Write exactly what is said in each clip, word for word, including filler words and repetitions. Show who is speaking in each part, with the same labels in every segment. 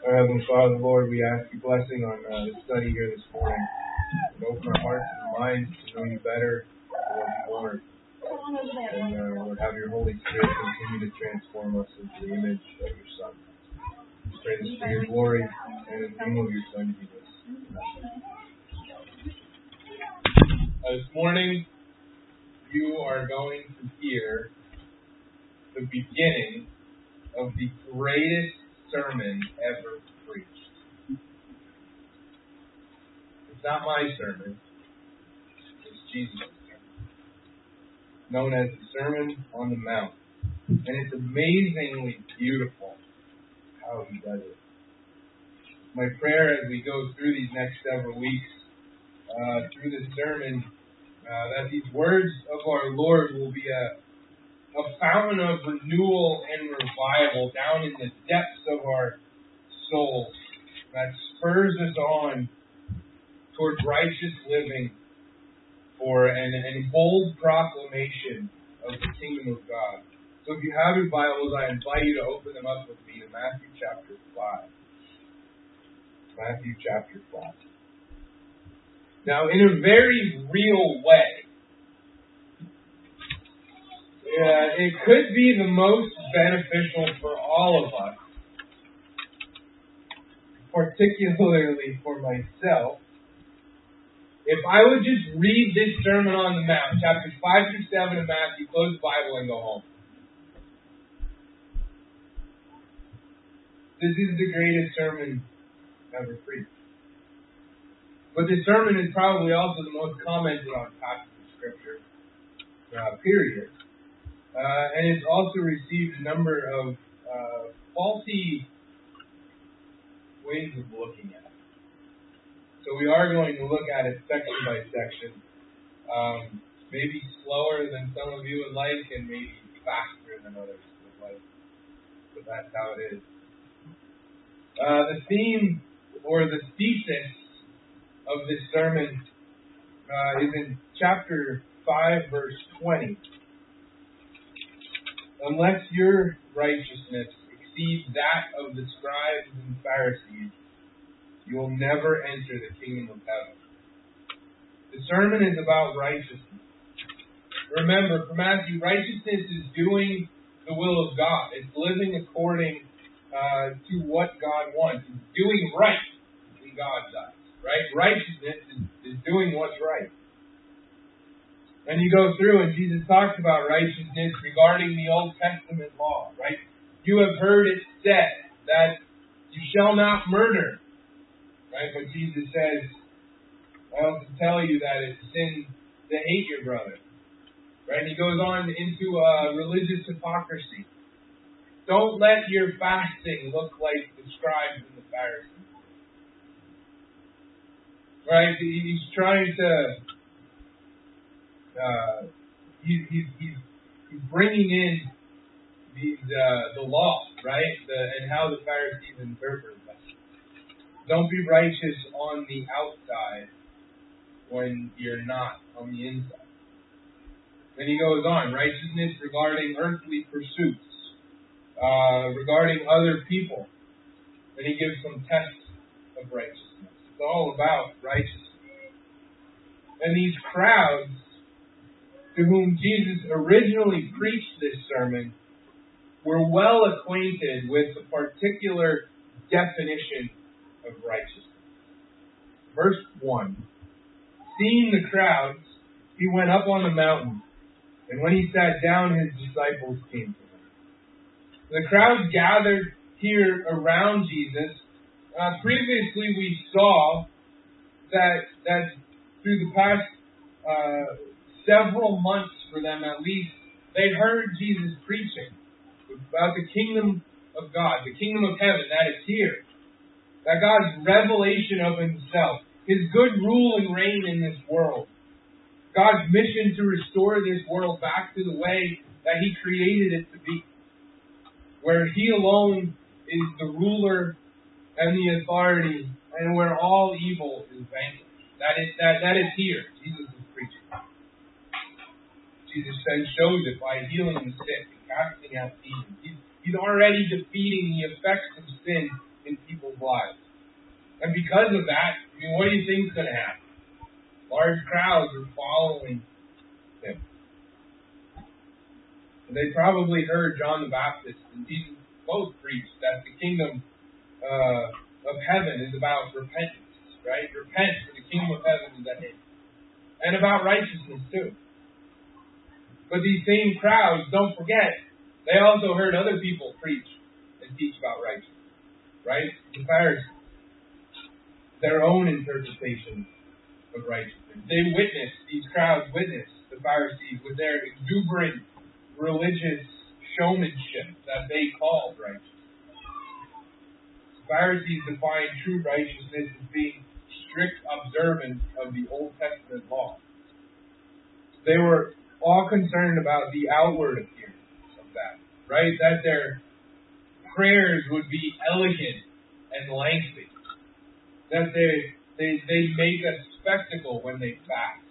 Speaker 1: Our Heavenly Father, Lord, we ask your blessing on uh, the study here this morning. And open our hearts and minds to know you better for what you want. And uh, Lord, have your Holy Spirit continue to transform us into the image of your Son. We pray this for your glory and in the name of your Son, Jesus. Uh, this morning, you are going to hear the beginning of the greatest sermon ever preached. It's not my sermon, it's Jesus' sermon, known as the Sermon on the Mount. And it's amazingly beautiful how he does it. My prayer as we go through these next several weeks, uh, through this sermon, uh, that these words of our Lord will be a a fountain of renewal and revival down in the depths of our souls that spurs us on toward righteous living for an, an bold proclamation of the kingdom of God. So if you have your Bibles, I invite you to open them up with me to Matthew chapter five. Matthew chapter five. Now, in a very real way, Uh, it could be the most beneficial for all of us, particularly for myself, if I would just read this Sermon on the Mount, chapters five through seven of Matthew, close the Bible and go home. This is the greatest sermon ever preached. But this sermon is probably also the most commented on passage of Scripture, uh, period. Uh, and it's also received a number of uh, faulty ways of looking at it. So we are going to look at it section by section, um, maybe slower than some of you would like, and maybe faster than others would like. But that's how it is. Uh, the theme or the thesis of this sermon uh, is in chapter five, verse twenty. Unless your righteousness exceeds that of the scribes and Pharisees, you will never enter the kingdom of heaven. The sermon is about righteousness. Remember, for Matthew, righteousness is doing the will of God. It's living according uh, to what God wants. It's doing right in God's eyes. Right? Righteousness is, is doing what's right. And you go through and Jesus talks about righteousness regarding the Old Testament law, right? You have heard it said that you shall not murder, right? But Jesus says, I also tell you that it's sin to hate your brother, right? And he goes on into uh, religious hypocrisy. Don't let your fasting look like the scribes and the Pharisees, right? He's trying to Uh, he's, he's, he's, he's bringing in these, uh, the law, right? The, and how the Pharisees interpret that. Don't be righteous on the outside when you're not on the inside. Then he goes on, righteousness regarding earthly pursuits, uh, regarding other people. Then he gives some tests of righteousness. It's all about righteousness. And these crowds to whom Jesus originally preached this sermon were well acquainted with the particular definition of righteousness. Verse one. Seeing the crowds, he went up on the mountain, and when he sat down, his disciples came to him. The crowds gathered here around Jesus. Uh, previously, we saw that that through the past uh, several months for them at least, they heard Jesus preaching about the kingdom of God, the kingdom of heaven that is here. That God's revelation of himself, his good rule and reign in this world. God's mission to restore this world back to the way that he created it to be. Where he alone is the ruler and the authority, and where all evil is vanquished. That is, that, that is here. Jesus is preaching. Jesus then shows it by healing the sick and casting out demons. He's, he's already defeating the effects of sin in in people's lives. And because of that, I mean, what do you think is going to happen? Large crowds are following him. And they probably heard John the Baptist and Jesus both preach that the kingdom uh, of heaven is about repentance, right? Repent, for the kingdom of heaven is at hand. And about righteousness, too. But these same crowds, don't forget, they also heard other people preach and teach about righteousness, right? The Pharisees, their own interpretation of righteousness. They witnessed, these crowds witnessed the Pharisees with their exuberant religious showmanship that they called righteousness. The Pharisees defined true righteousness as being strict observance of the Old Testament law. They were all concerned about the outward appearance of that, right? That their prayers would be elegant and lengthy. That they they they make a spectacle when they fast.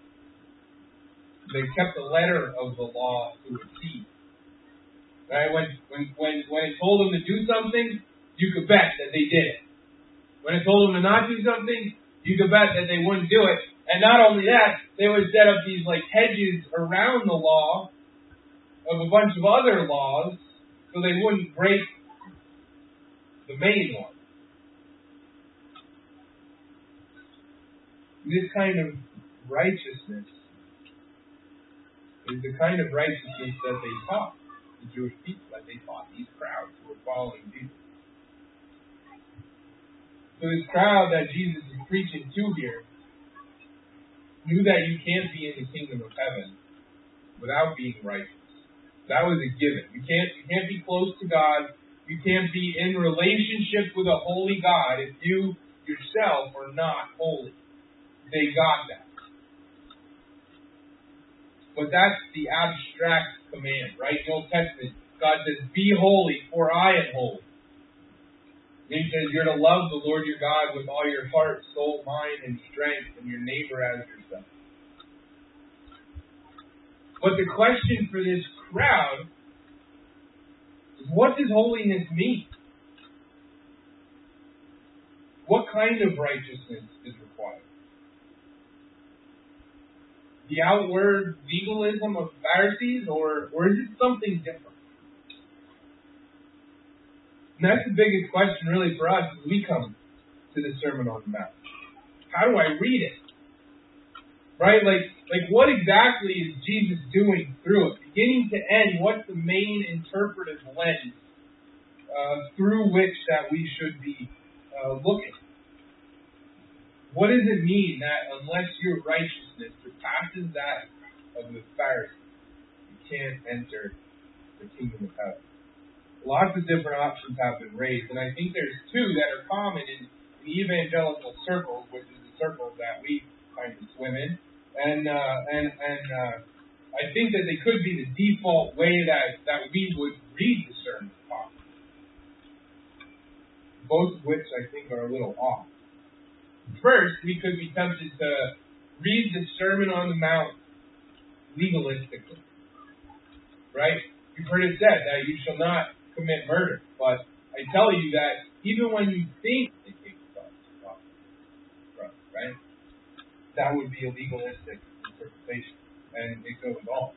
Speaker 1: They kept the letter of the law to a T. Right? When when when when it told them to do something, you could bet that they did it. When it told them to not do something, you could bet that they wouldn't do it. And not only that, they would set up these like hedges around the law of a bunch of other laws so they wouldn't break the main one. This kind of righteousness is the kind of righteousness that they taught the Jewish people, that they taught these crowds who were following Jesus. So this crowd that Jesus is preaching to here knew that you can't be in the kingdom of heaven without being righteous. That was a given. You can't you can't be close to God. You can't be in relationship with a holy God if you yourself are not holy. They got that. But that's the abstract command, right? In the Old Testament, God says, be holy, for I am holy. And He says you're to love the Lord your God with all your heart, soul, mind, and strength, and your neighbor as yourself. But the question for this crowd is, what does holiness mean? What kind of righteousness is required? The outward legalism of Pharisees, or, or is it something different? And that's the biggest question really for us as we come to the Sermon on the Mount. How do I read it? Right? Like, like what exactly is Jesus doing through it? Beginning to end, what's the main interpretive lens uh, through which that we should be uh, looking? What does it mean that unless your righteousness surpasses that of the Pharisees, you can't enter the kingdom of heaven? Lots of different options have been raised, and I think there's two that are common in the evangelical circles, which is the circles that we kind of swim in, and uh, and and uh, I think that they could be the default way that, that we would read the sermon, both of which I think are a little off. First, we could be tempted to read the Sermon on the Mount legalistically. Right? You've heard it said that you shall not commit murder. But I tell you that even when you think it takes thoughts, right? That would be a legalistic interpretation. And it goes on.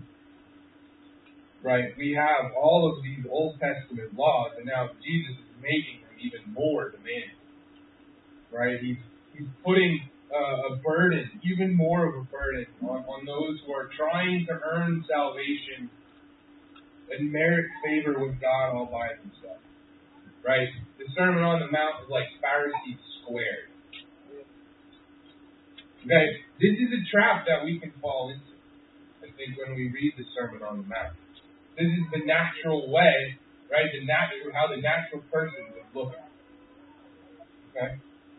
Speaker 1: Right? We have all of these Old Testament laws, and now Jesus is making them even more demanding. Right? He's, he's putting uh, a burden, even more of a burden, on, on those who are trying to earn salvation and merit favor with God all by themselves. Right? The Sermon on the Mount is like Pharisees squared. Okay? This is a trap that we can fall into, I think, when we read the Sermon on the Mount. This is the natural way, right? The natural, how the natural person would look at it. Okay?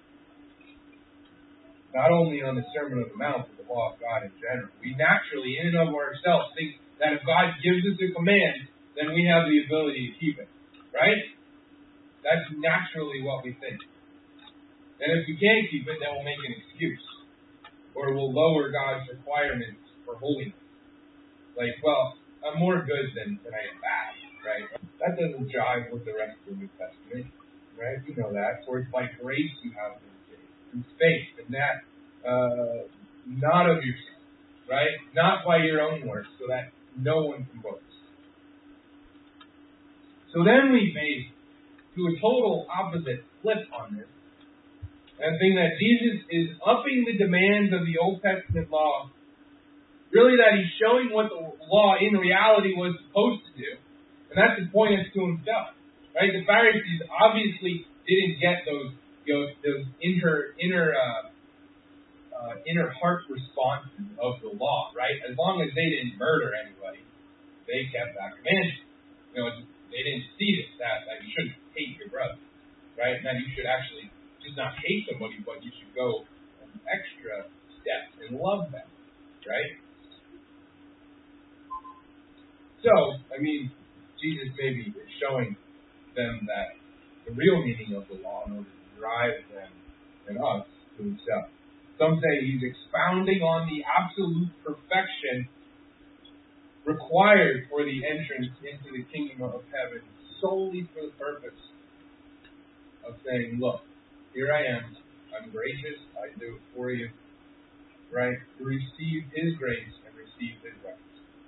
Speaker 1: Not only on the Sermon on the Mount, but the law of God in general. We naturally, in and of ourselves, think that if God gives us a command, then we have the ability to keep it. Right? That's naturally what we think. And if we can't keep it, then we'll make an excuse. Or we'll lower God's requirements for holiness. Like, well, I'm more good than, than I am bad. Right? That doesn't jive with the rest of the New Testament. right? You know that. For it's by grace you have been saved, through faith, and that uh, not of yourself, right? Not by your own works, so that no one can boast. So then we face to a total opposite flip on this, and think that Jesus is upping the demands of the Old Testament law. Really, that he's showing what the law in reality was supposed to do, and that's to point us to himself. Right? The Pharisees obviously didn't get those, you know, those inner inner uh, uh, inner heart responses of the law. Right? As long as they didn't murder anybody, they kept that commandment. You know, they didn't see it that that you shouldn't hate your brother. Right? That you should actually just not hate somebody, but you should go an extra step and love them. Right? So, I mean, Jesus may be showing them that the real meaning of the law in order to drive them and us to himself. Some say he's expounding on the absolute perfection required for the entrance into the kingdom of heaven solely for the purpose of saying, look, here I am, I'm gracious, I do it for you, right? To receive his grace and receive his righteousness.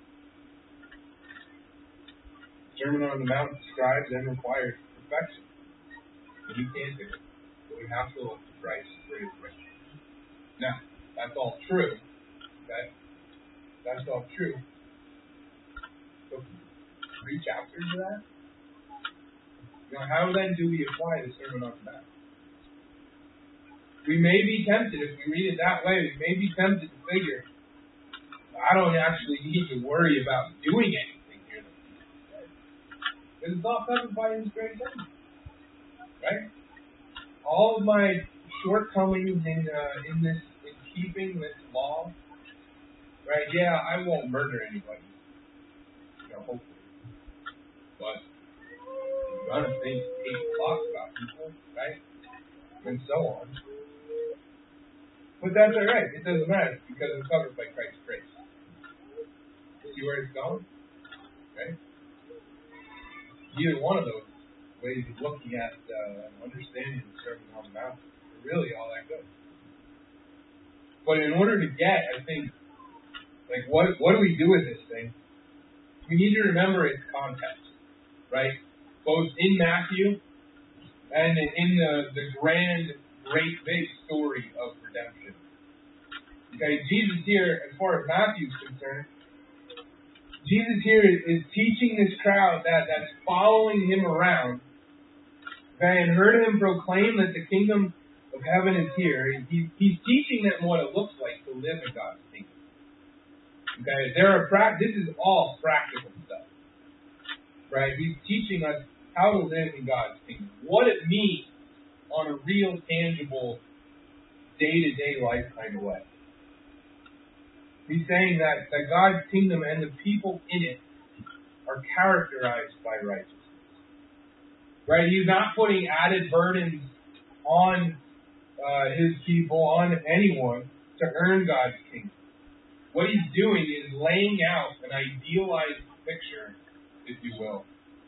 Speaker 1: Sermon on the Mount describes and requires perfection. And you can't do it. So we have to look to Christ for his grace. Now, that's all true. Okay? That's all true. So, three chapters of that? Now, how then do we apply the Sermon on the Mount? We may be tempted, if we read it that way, we may be tempted to figure, I don't actually need to worry about doing anything. Because it's all covered by his grace anyway. Right? All of my shortcomings in uh, in this in keeping this law, right? Yeah, I won't murder anybody. You know, hopefully. But I'm gonna think eight o'clock about people, right? And so on. But that's alright, it doesn't matter because I'm covered by Christ's grace. See where it's going? Okay? Either one of those ways of looking at uh, and understanding the Sermon on the Mount are really all that good. But in order to get, I think, like, what what do we do with this thing? We need to remember its context, right? Both in Matthew and in the, the grand, great, big story of redemption. Okay, Jesus here, as far as Matthew's concerned, Jesus here is, is teaching this crowd that, that's following him around, okay, and heard him proclaim that the kingdom of heaven is here. He, he's teaching them what it looks like to live in God's kingdom. Okay, there are pra- this is all practical stuff, right? He's teaching us how to live in God's kingdom, what it means on a real, tangible, day-to-day life kind of way. He's saying that, that God's kingdom and the people in it are characterized by righteousness. Right? He's not putting added burdens on uh, his people, on anyone, to earn God's kingdom. What he's doing is laying out an idealized picture, if you will,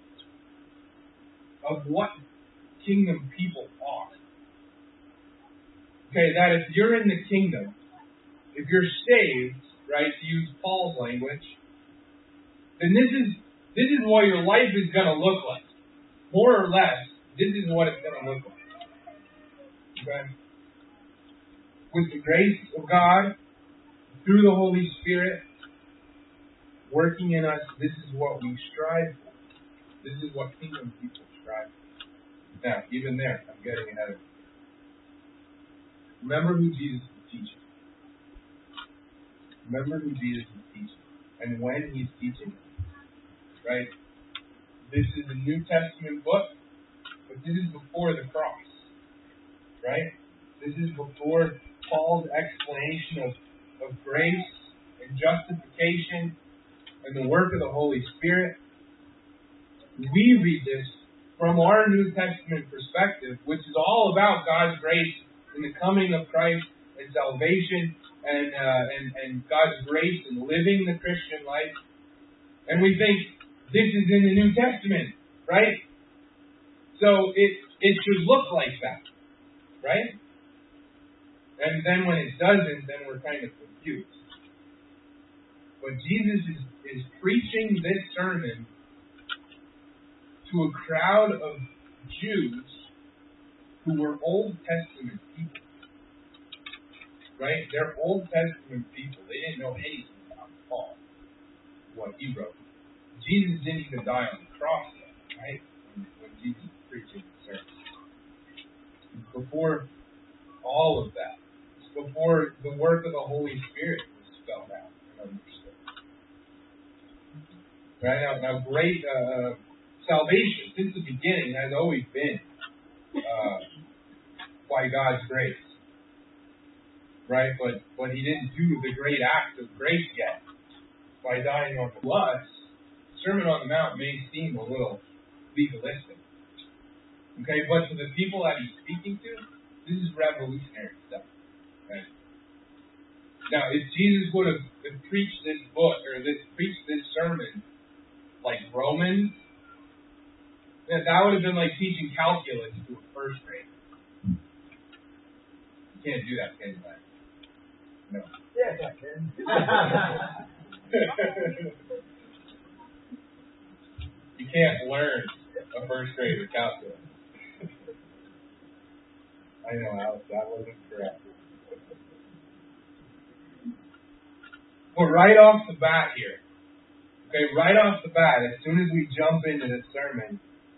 Speaker 1: of what kingdom people are. Okay, that if you're in the kingdom, if you're saved, right, to use Paul's language, then this is this is what your life is going to look like. More or less, this is what it's going to look like. Okay? With the grace of God, through the Holy Spirit, working in us, this is what we strive for. This is what kingdom people strive for. Now, even there, I'm getting ahead of it. Remember who Jesus is teaching. Remember who Jesus is teaching and when he's teaching it. Right? This is a New Testament book, but this is before the cross. Right? This is before Paul's explanation of, of grace and justification and the work of the Holy Spirit. We read this from our New Testament perspective, which is all about God's grace in the coming of Christ and salvation and, uh, and and God's grace in living the Christian life. And we think this is in the New Testament, right? So it it should look like that, right? And then when it doesn't, then we're kind of confused. But Jesus is, is preaching this sermon to a crowd of Jews who were Old Testament people. Right? They're Old Testament people. They didn't know anything about Paul, what he wrote. Jesus didn't even die on the cross yet, right? When, when Jesus was preaching the sermon. Before all of that. Before the work of the Holy Spirit was spelled out and understood. Right? Now, now great uh, salvation, since the beginning, has always been uh, by God's grace. Right? But, but He didn't do the great act of grace yet by dying on the cross. The Sermon on the Mount may seem a little legalistic. Okay? But to the people that He's speaking to, this is revolutionary stuff. Right? Now, if Jesus would have preached this book, or this preached this sermon like Romans, then that would have been like teaching calculus to a first grader. You can't do that, can you, man? No.
Speaker 2: Yes, I can.
Speaker 1: You can't learn a first grader calculus. I know, Alex, that wasn't correct. But right off the bat here, okay, right off the bat, as soon as we jump into the sermon,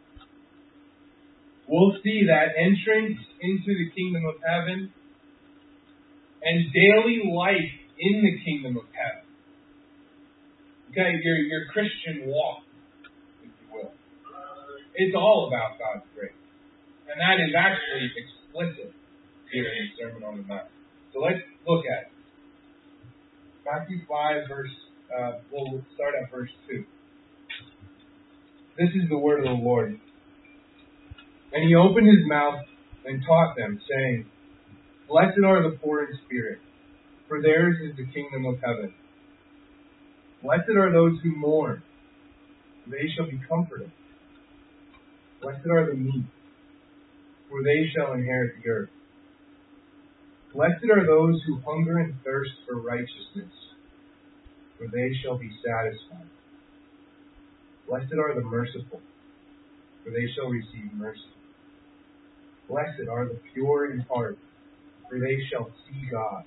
Speaker 1: we'll see that entrance into the kingdom of heaven and daily life in the kingdom of heaven. Okay, your, your Christian walk, if you will. It's all about God's grace. And that is actually explicit here in the Sermon on the Mount. So let's look at it. Matthew five, verse, uh, we'll start at verse two. This is the word of the Lord. And He opened His mouth and taught them, saying, Blessed are the poor in spirit, for theirs is the kingdom of heaven. Blessed are those who mourn, for they shall be comforted. Blessed are the meek, for they shall inherit the earth. Blessed are those who hunger and thirst for righteousness, for they shall be satisfied. Blessed are the merciful, for they shall receive mercy. Blessed are the pure in heart, for they shall see God.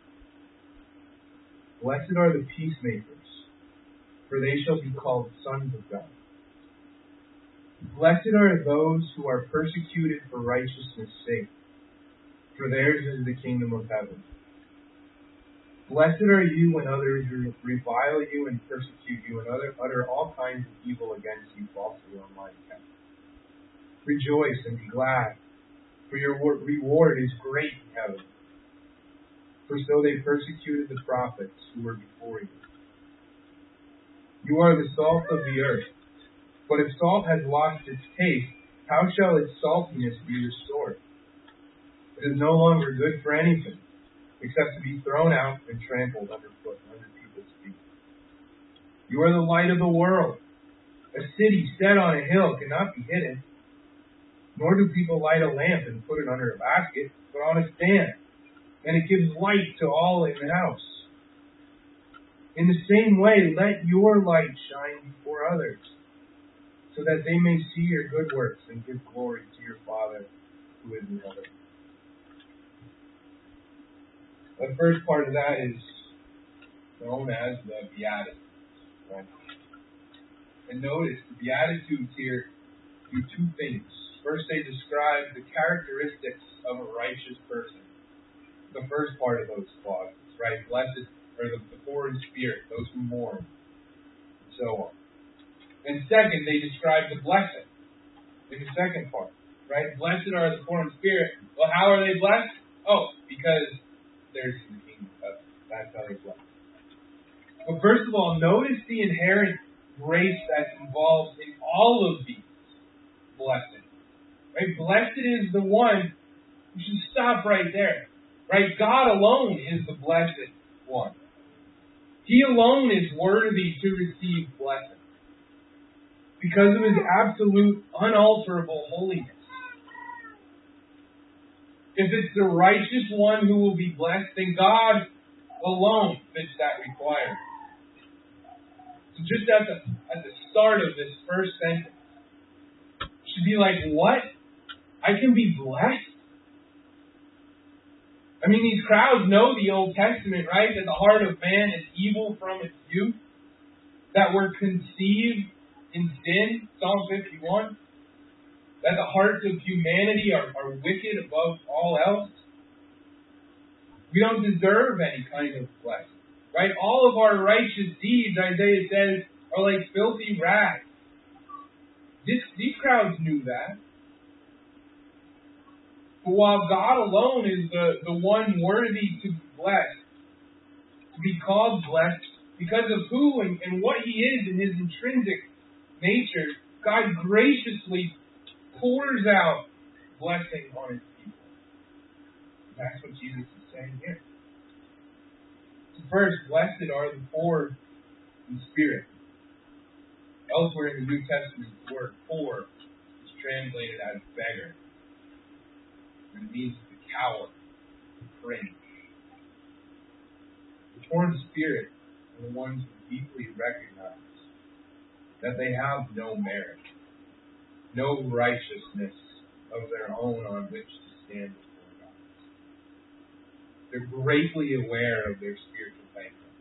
Speaker 1: Blessed are the peacemakers, for they shall be called sons of God. Blessed are those who are persecuted for righteousness' sake, for theirs is the kingdom of heaven. Blessed are you when others revile you and persecute you and other, utter all kinds of evil against you falsely on my account. Rejoice and be glad, for your reward is great in heaven. For so they persecuted the prophets who were before you. You are the salt of the earth. But if salt has lost its taste, how shall its saltiness be restored? It is no longer good for anything, except to be thrown out and trampled underfoot under people's feet. You are the light of the world. A city set on a hill cannot be hidden. Nor do people light a lamp and put it under a basket, but on a stand, and it gives light to all in the house. In the same way, let your light shine before others, so that they may see your good works and give glory to your Father who is in heaven. The first part of that is known as the Beatitudes. Right? And notice the Beatitudes here do two things. First, they describe the characteristics of a righteous person. The first part of those clauses, right? Blessed are the, the poor in spirit, those who mourn, and so on. And second, they describe the blessing in the second part, right? Blessed are the poor in spirit. Well, how are they blessed? Oh, because there's the kingdom of heaven. That's how they're blessed. But first of all, notice the inherent grace that's involved in all of these blessings. Right? Blessed is the one. We should stop right there. Right? God alone is the blessed one. He alone is worthy to receive blessing because of His absolute, unalterable holiness. If it's the righteous one who will be blessed, then God alone fits that requirement. So just at the at the start of this first sentence, you should be like, what? I can be blessed? I mean, these crowds know the Old Testament, right? That the heart of man is evil from its youth. That we're conceived in sin, Psalm fifty-one. That the hearts of humanity are, are wicked above all else. We don't deserve any kind of blessing. Right? All of our righteous deeds, Isaiah says, are like filthy rags. This, these crowds knew that. But while God alone is the, the one worthy to be blessed, to be called blessed, because of who and, and what He is in His intrinsic nature, God graciously pours out blessing on His people. That's what Jesus is saying here. First, blessed are the poor in spirit. Elsewhere in the New Testament, the word poor is translated as beggar. And it means to cower, to cringe. The poor in spirit are the ones who deeply recognize that they have no merit, no righteousness of their own on which to stand before God. They're greatly aware of their spiritual bankruptcy.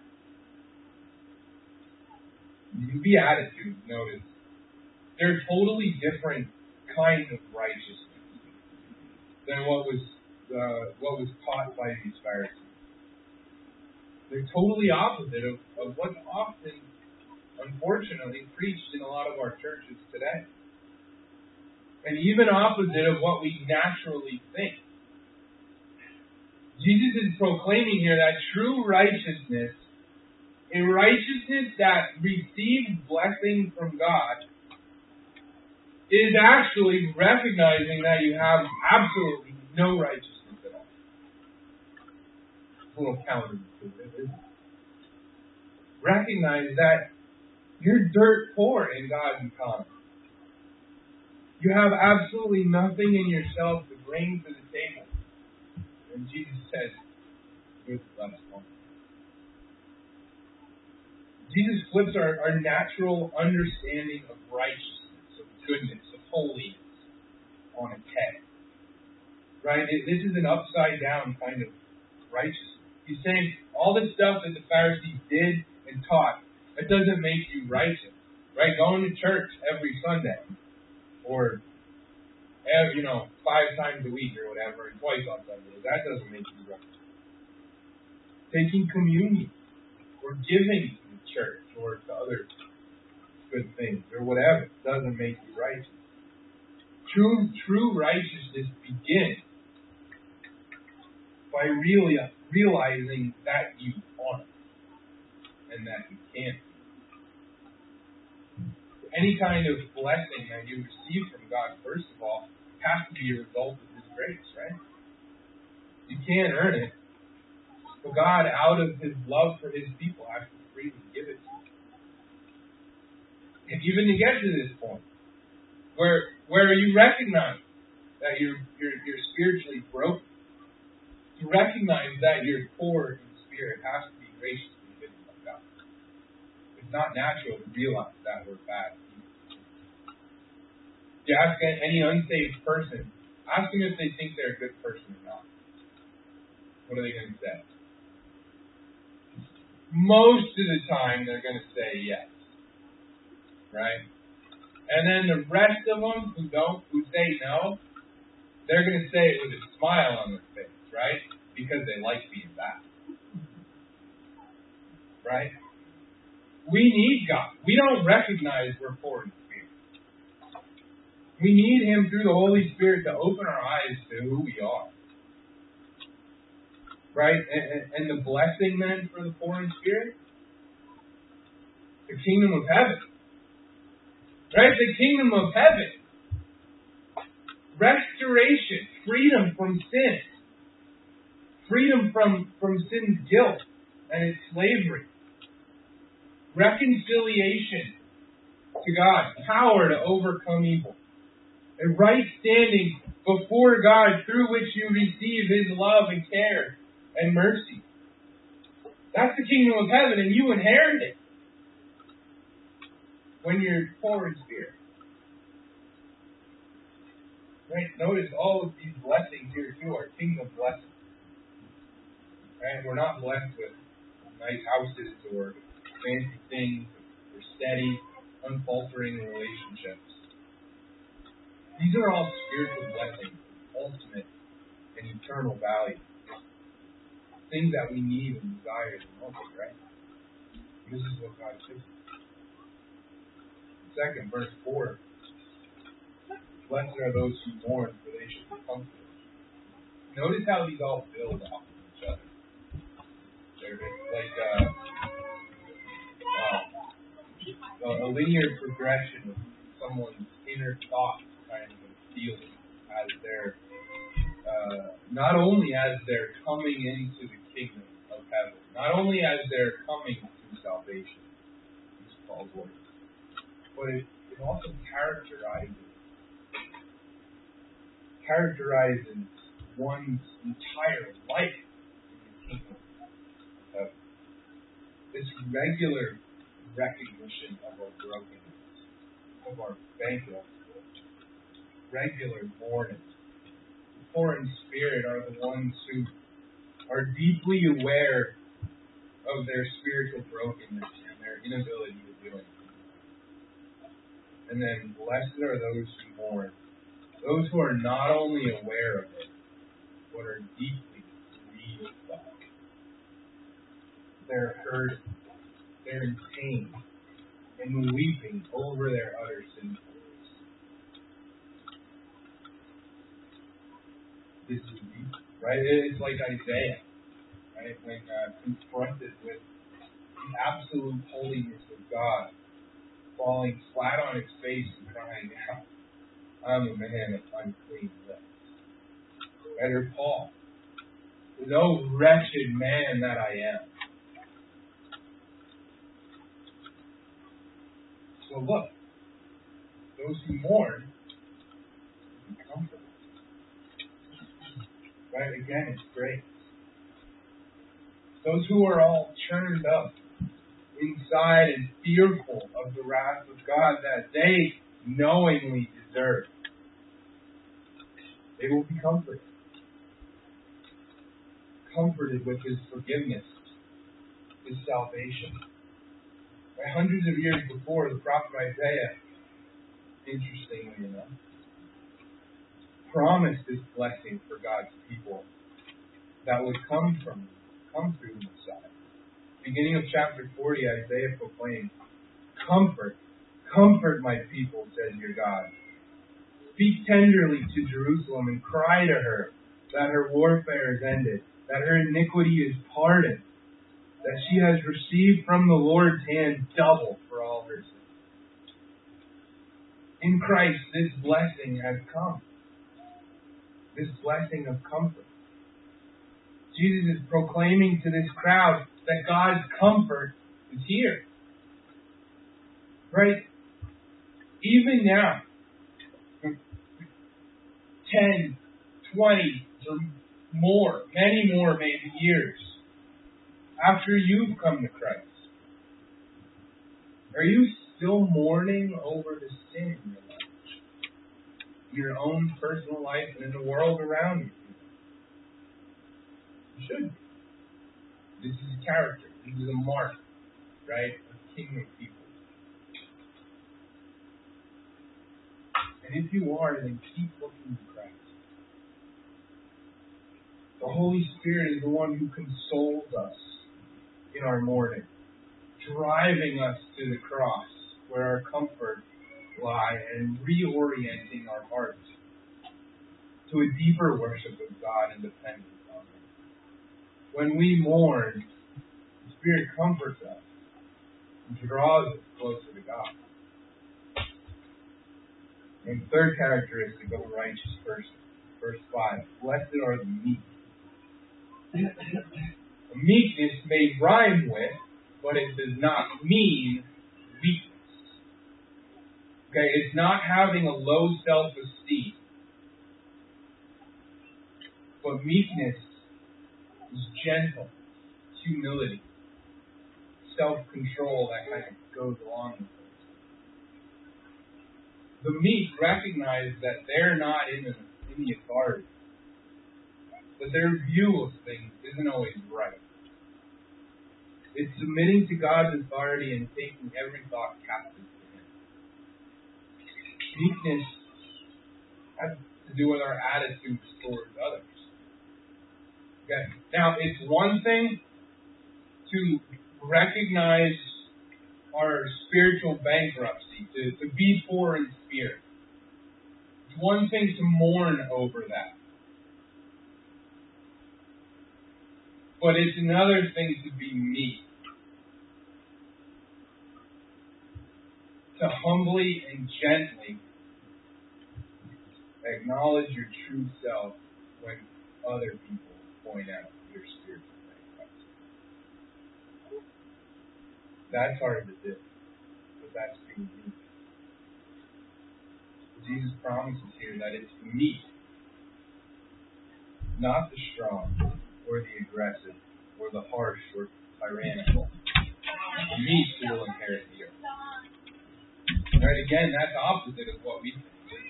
Speaker 1: The Beatitudes, notice, they're a totally different kind of righteousness than what was uh, what was taught by these Pharisees. They're totally opposite of, of what's often, unfortunately, preached in a lot of our churches today. And even opposite of what we naturally think. Jesus is proclaiming here that true righteousness, a righteousness that receives blessing from God, is actually recognizing that you have absolutely no righteousness at all. It's a little counterintuitive, isn't it? Recognize that you're dirt poor in God's economy. You have absolutely nothing in yourself to bring to the table. And Jesus says, you're the blessed one. Jesus flips our, our natural understanding of righteousness, of goodness, of holiness on its head. Right? It, this is an upside down kind of righteousness. He's saying all the stuff that the Pharisees did and taught, that doesn't make you righteous. Right? Going to church every Sunday, or every, you know, five times a week or whatever, and twice on Sunday, that doesn't make you righteous. Taking communion, or giving to the church, or to other good things, or whatever, doesn't make you righteous. True, true righteousness begins by really realizing that you aren't, and that you can't. Any kind of blessing that you receive from God, first of all, has to be a result of His grace, right? You can't earn it. But God, out of His love for His people, has to freely give it to you. And even to get to this point, where where you recognize that you're you're, you're spiritually broken, to recognize that you're poor in spirit has to be graciously given by God. It's not natural to realize that we're bad. You ask any unsaved person, ask them if they think they're a good person or not. What are they going to say? Most of the time, they're going to say yes. Right? And then the rest of them who don't, who say no, they're going to say it with a smile on their face, right? Because they like being bad. Right? We need God. We don't recognize we're poor in spirit. We need Him through the Holy Spirit to open our eyes to who we are. Right? And, and the blessing then for the poor in spirit? The kingdom of heaven. Right? The kingdom of heaven. Restoration. Freedom from sin. Freedom from, from sin's guilt and its slavery. Reconciliation to God. Power to overcome evil. A right standing before God through which you receive His love and care and mercy. That's the kingdom of heaven, and you inherit it when you're poor in spirit. Right? Notice all of these blessings here too are kingdom blessings. Right? We're not blessed with nice houses or fancy things or steady, unfaltering relationships. These are all spiritual blessings, ultimate and eternal value. Things that we need and desire the most, right? This is what God gives us. Second, verse four. Blessed are those who mourn, for they shall be comforted. Notice how these all build off of each other. They're like uh, uh, a linear progression of someone's inner thoughts kind of feeling as they're uh, not only as they're coming into the kingdom of heaven, not only as they're coming to salvation, these Paul's words, but it, it also characterizes characterizes one's entire life in the kingdom of heaven. This regular recognition of our brokenness, of our bankruptcy, regular mourning. The poor in spirit are the ones who are deeply aware of their spiritual brokenness and their inability to do anything. And then blessed are those who mourn, those who are not only aware of it, but are deeply grieved by it. They're hurting, they're in pain, and weeping over their utter sinfulness. This is deep, right? It's like Isaiah, right? When uh, confronted with the absolute holiness of God, falling flat on his face and crying out, I'm a man of unclean lips. Right? Or Paul, oh wretched man that I am. So look, those who mourn be comforted. Right? Again, it's grace. Those who are all churned up inside and fearful of the wrath of God that they knowingly deserve, they will be comforted. Comforted with His forgiveness, His salvation. Right? Hundreds of years before, the prophet Isaiah, interestingly enough, promised this blessing for God's people that would come from come through the Messiah. Beginning of chapter forty, Isaiah proclaims, Comfort, comfort my people, says your God. Speak tenderly to Jerusalem and cry to her that her warfare is ended, that her iniquity is pardoned, that she has received from the Lord's hand double for all her sins. In Christ, this blessing has come. This blessing of comfort. Jesus is proclaiming to this crowd that God's comfort is here. Right? Even now, ten, twenty, or more, many more maybe years after you've come to Christ, are you still mourning over the sin in your life? In your own personal life and in the world around you? You should be. This is character. This is a mark, right, of kingdom people. And if you are, then keep looking to Christ. The Holy Spirit is the one who consoles us in our mourning, driving us to the cross where our comfort lies and reorienting our hearts to a deeper worship of God and dependence on Him. When we mourn, the Spirit comforts us and draws us closer to God. And the third characteristic of a righteous person, verse five, blessed are the meek. Meekness may rhyme with, but it does not mean weakness. Okay, it's not having a low self-esteem. But meekness is gentle, humility, self-control that kind of goes along with it. The meek recognize that they're not in the, in the authority. That their view of things isn't always right. It's submitting to God's authority and taking every thought captive to Him. Meekness has to do with our attitudes towards others. Okay. Now, it's one thing to recognize our spiritual bankruptcy, to, to be poor in spirit. It's one thing to mourn over that. But it's another thing to be meek. To humbly and gently acknowledge your true self when other people point out your spiritual bankruptcy. That's hard to do, but that's being meek. Jesus promises here that it's the meek, not the strong, or the aggressive, or the harsh, or tyrannical. The meek who will inherit the earth. Right, again, that's opposite of what we think.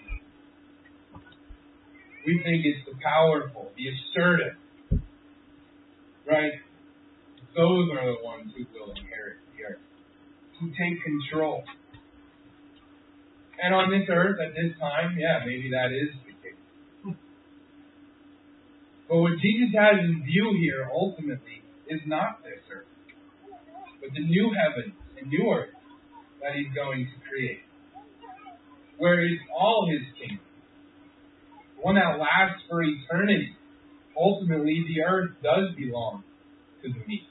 Speaker 1: We think it's the powerful, the assertive. Right? Those are the ones who will inherit the earth. Who take control. And on this earth, at this time, yeah, maybe that is the case. But what Jesus has in view here, ultimately, is not this earth, but the new heaven and new earth that He's going to create, where it's all His kingdom, one that lasts for eternity. Ultimately, the earth does belong to the meek.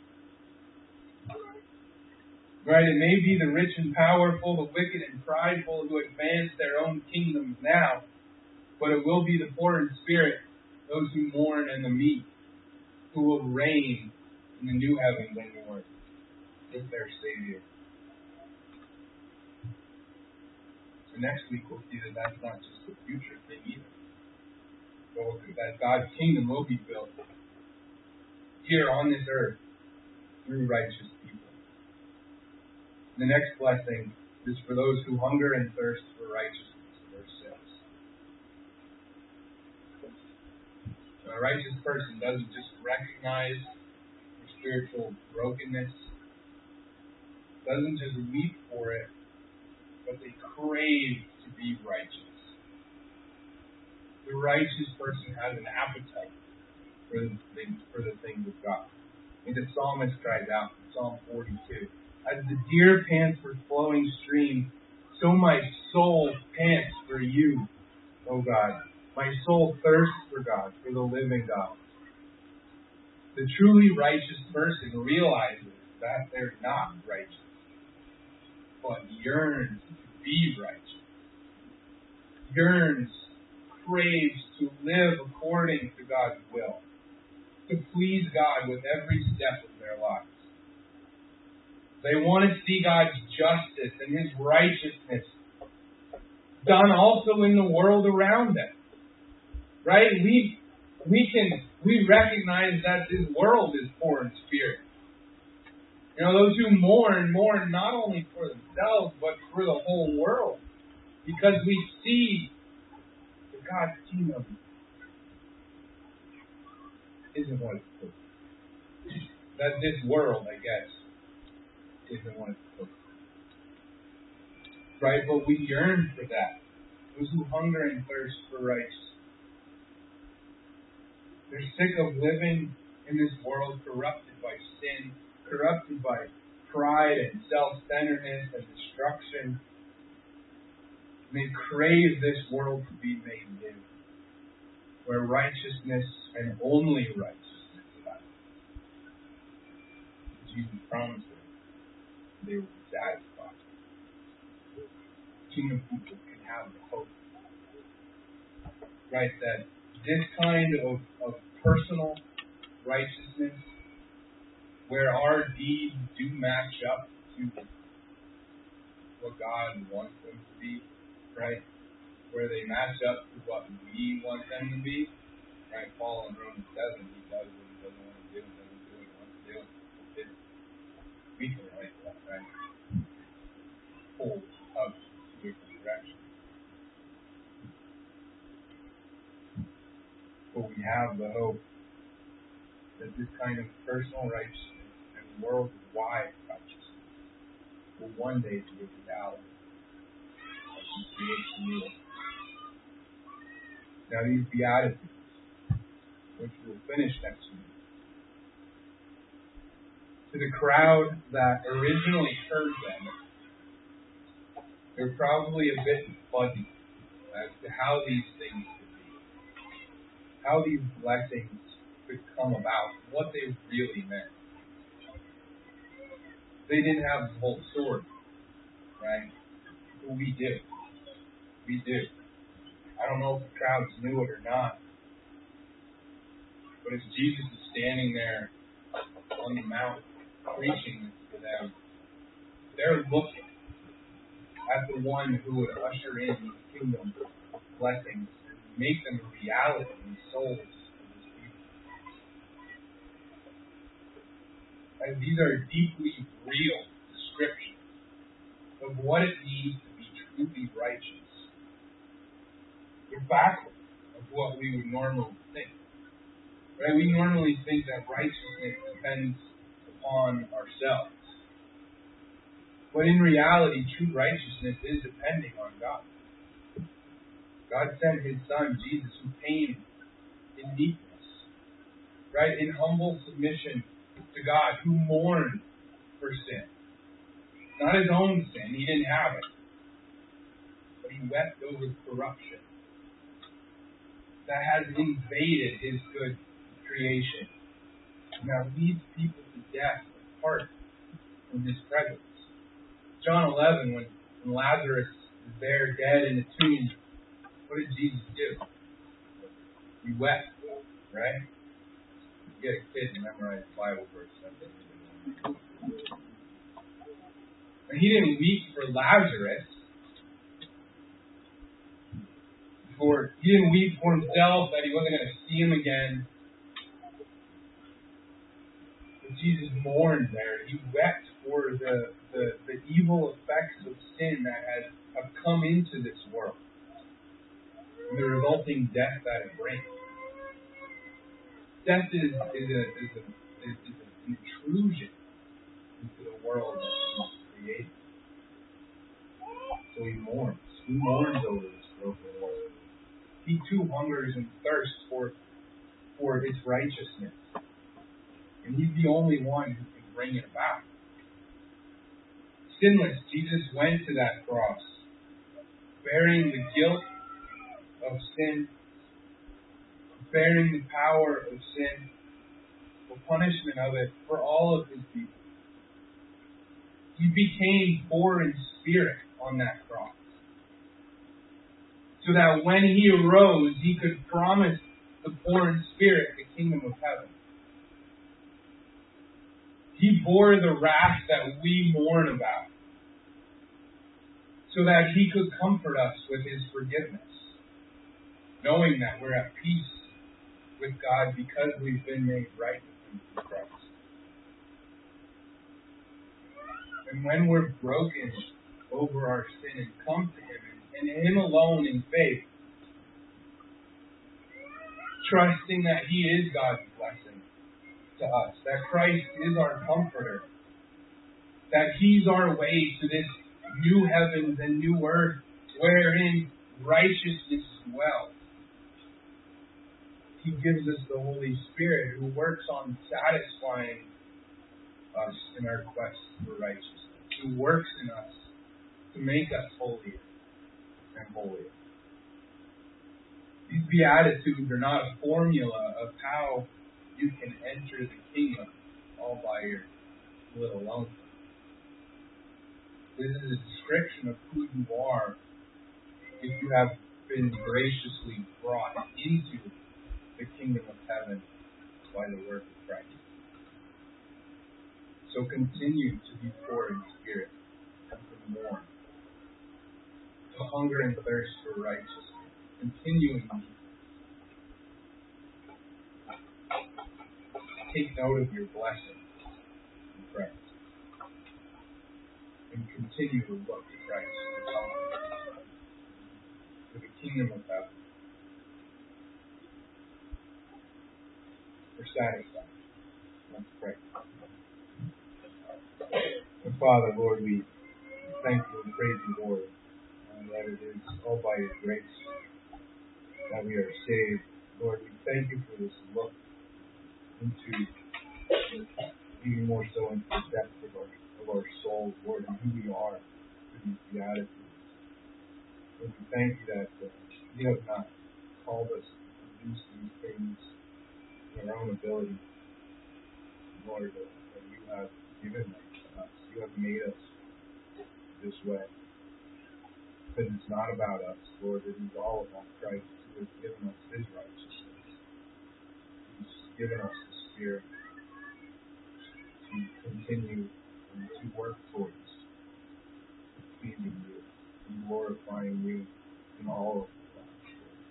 Speaker 1: Right? It may be the rich and powerful, the wicked and prideful who advance their own kingdoms now, but it will be the poor in spirit, those who mourn, and the meek, who will reign in the new heavens and new earth with their Savior. So next week we'll see that that's not just a future thing either, but that God's kingdom will be built here on this earth through righteous people. The next blessing is for those who hunger and thirst for righteousness, verse six. So a righteous person doesn't just recognize their spiritual brokenness, doesn't just weep for it, but they crave to be righteous. The righteous person has an appetite for the things, for the things of God. And the psalmist cries out in Psalm forty-two, "As the deer pants for flowing streams, so my soul pants for you, O God. My soul thirsts for God, for the living God." The truly righteous person realizes that they're not righteous, but yearns to be righteous. Yearns, craves to live according to God's will, to please God with every step of their lives. They want to see God's justice and His righteousness done also in the world around them. Right? We we can we recognize that this world is poor in spirit. You know, those who mourn, mourn not only for themselves, but for the whole world. Because we see that God's kingdom isn't what it's supposed to be. That this world, I guess, isn't what it's supposed to be. Right? But we yearn for that. Those who hunger and thirst for righteousness. They're sick of living in this world corrupted by sin, corrupted by pride and self-centeredness and destruction. They crave this world to be made new, where righteousness and only righteousness lies. Jesus promised them they will be satisfied. Kingdom people can have the hope, right? That this kind of, of personal righteousness, where our deeds do match up to what God wants them to be, right? Where they match up to what we want them to be. Right? Paul in Romans seven, he does what he doesn't want to do and doesn't do what he wants to do. It's weakly like that, right? Pulled up to different directions. But we have the hope that this kind of personal righteousness and worldwide righteousness will one day be a reality as He creates the new one. Now these Beatitudes, which we'll finish next week, to the crowd that originally heard them, they're probably a bit fuzzy as to how these things could be, how these blessings could come about, what they really meant. They didn't have the whole story, right? But we do. We do. I don't know if the crowds knew it or not, but as Jesus is standing there on the mount preaching to them, they're looking at the one who would usher in the kingdom blessings and make them a reality in the souls of His people. And these are deeply real descriptions of what it means to be truly righteous. They're backwards of what we would normally think. Right? We normally think that righteousness depends upon ourselves. But in reality, true righteousness is depending on God. God sent His Son, Jesus, who came in meekness, right? In humble submission to God, who mourned for sin. Not His own sin, He didn't have it. But He wept over the corruption that has invaded His good creation. Now leads people to death apart from His presence. John eleven, when, when Lazarus is there dead in the tomb, what did Jesus do? He wept, right? You get a kid to memorize the Bible verse. And He didn't weep for Lazarus. For He didn't weep for Himself that He wasn't going to see him again. But Jesus mourned there. He wept for the, the, the evil effects of sin that has have come into this world and the resulting death that it brings. Death is, is, a, is, a, is, is an intrusion into the world that He created. So He mourns. He mourns over this broken world. He too hungers and thirsts for, for His righteousness. And He's the only one who can bring it about. Sinless, Jesus went to that cross, bearing the guilt of sin, bearing the power of sin, the punishment of it for all of His people. He became poor in spirit on that cross, so that when He arose, He could promise the poor in spirit the kingdom of heaven. He bore the wrath that we mourn about, so that He could comfort us with His forgiveness, knowing that we're at peace with God because we've been made right with Him through Christ. And when we're broken over our sin and come to Him, and Him alone in faith, trusting that He is God's blessing to us, that Christ is our comforter, that He's our way to this new heavens and new earth wherein righteousness dwells. He gives us the Holy Spirit who works on satisfying us in our quest for righteousness, who works in us to make us holier and holier. These Beatitudes are not a formula of how you can enter the kingdom all by your little alone. This is a description of who you are if you have been graciously brought into the kingdom of heaven by the work of Christ. So continue to be poor in spirit and to mourn. a hunger and thirst for righteousness, continuing to take note of your blessings in Christ, and continue to look to Christ for help, for the kingdom of heaven, for satisfaction. Let's pray. And Father, Lord, we thank you and praise you, Lord, uh, that it is all by your grace that we are saved. Lord, we thank you for this look into, even more so into the depth of our, of our souls, Lord, and who we are through these Beatitudes. Lord, we thank you that uh, you have not called us to use these things in our own ability, Lord, that, that you have given them to us. You have made us this way. But it's not about us, Lord. It is all about Christ, who has given us his righteousness. He's given us the Spirit to continue and to work towards pleasing you and glorifying you in all of our lives.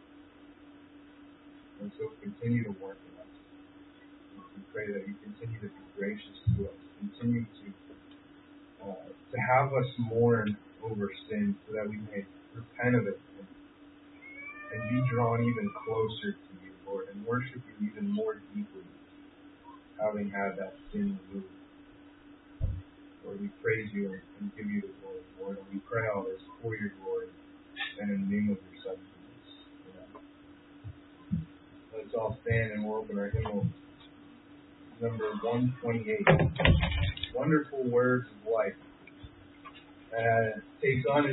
Speaker 1: And so continue to work in us. And we pray that you continue to be gracious to us. Continue to uh, to have us mourn over sin so that we may repent of it and, and be drawn even closer to you, Lord, and worship you even more deeply, having had that sin removed. Lord, we praise you and, and give you the glory, Lord, and we pray all this for your glory and in the name of your Son, Jesus. Amen. Let's all stand and we'll open our hymnal number one twenty-eight. Wonderful Words of Life. Uh, takes on